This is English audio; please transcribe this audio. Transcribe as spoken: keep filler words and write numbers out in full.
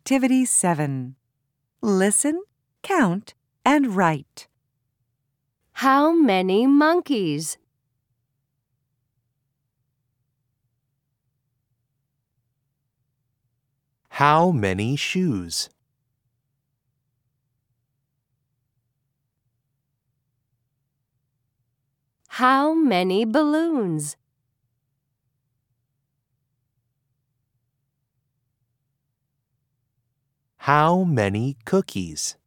Activity seven. Listen, count, and write. How many monkeys? How many shoes? How many balloons? How many cookies?